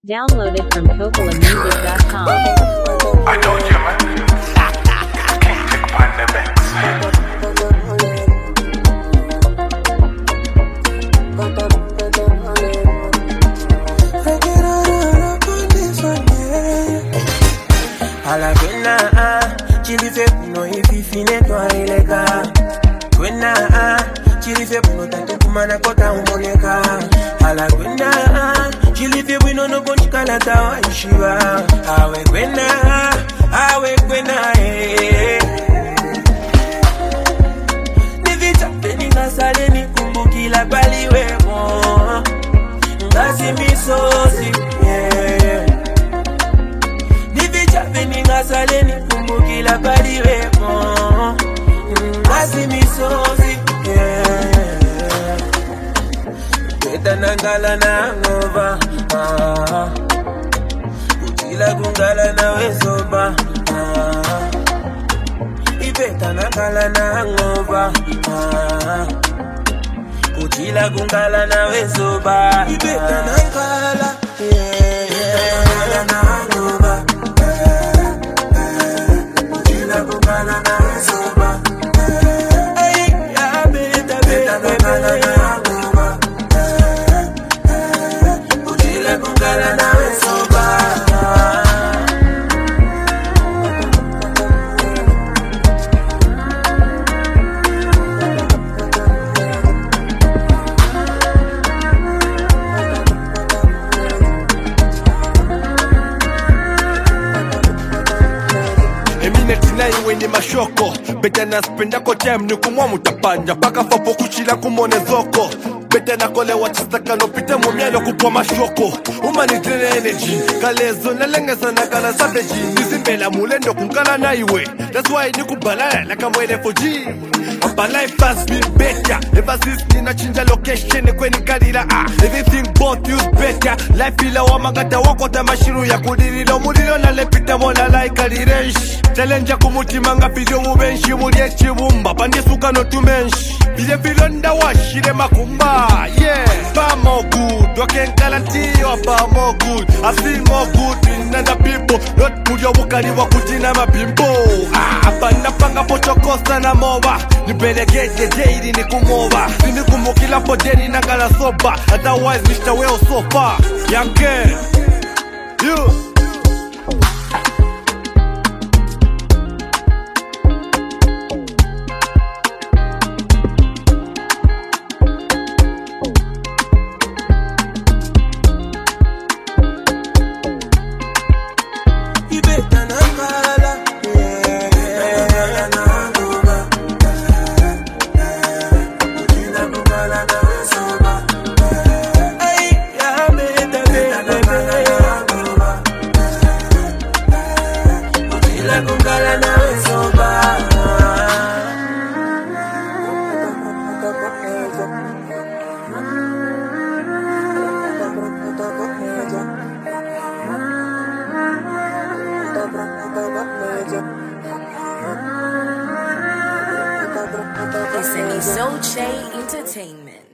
Downloaded from CocolaMusic.com. I told you, man. King Pandemics. Ala kwena chilife puno ififine kwa ileka. Kwena chilife puno tatu kumana kota umoneka. Ala kwena chilife puno no konchikala tawa ishiwa. Awe kwena Nivita peninga sale ni kumbukila baliwe mo. Ngazi misozi Beninga sale ni kumbukila baliwe mo. Ngazi misozi Beta nangala na ngova Kutila kungala na wezoba Ibeta nangala na ngova Kutila kungala na wezoba Ibeta nangala na ngova Kungala na wezoba Ay, ya beta na ngova Kutila kungala na wezoba Iwe ni mashoko Bete na spenda ko time ni kumwa mutapanja Paka fapo kuchila kumone zoko Bete na kole wachistaka no pite mumialo kupwa mashoko Umani drene energy Kalezo na lengeza na kala savage Nizimbela mulendo kunkala na iwe That's why ni kubalala like I'm waiting for G My life has been better Ever since nina chinja location kweni kalila Everything both use better Life ila wamagata wakota mashiru ya kudirilo Mulilo na lepita mona like alirenshi Challenge kumutima nga video mubenshi Mulie chibumba pandisuka no tumenshi Bile filonda washire makumba Yeah, far more good I can guarantee you far more good I feel more good in other people Not mulio wukali wa kutina mapimbo Apana panga pochokosa na moba Nipelegeje jaili ni kumoba Sini kumukila podeni na gala soba Otherwise Mr. Well so far Yanke You It's Soul Entertainment.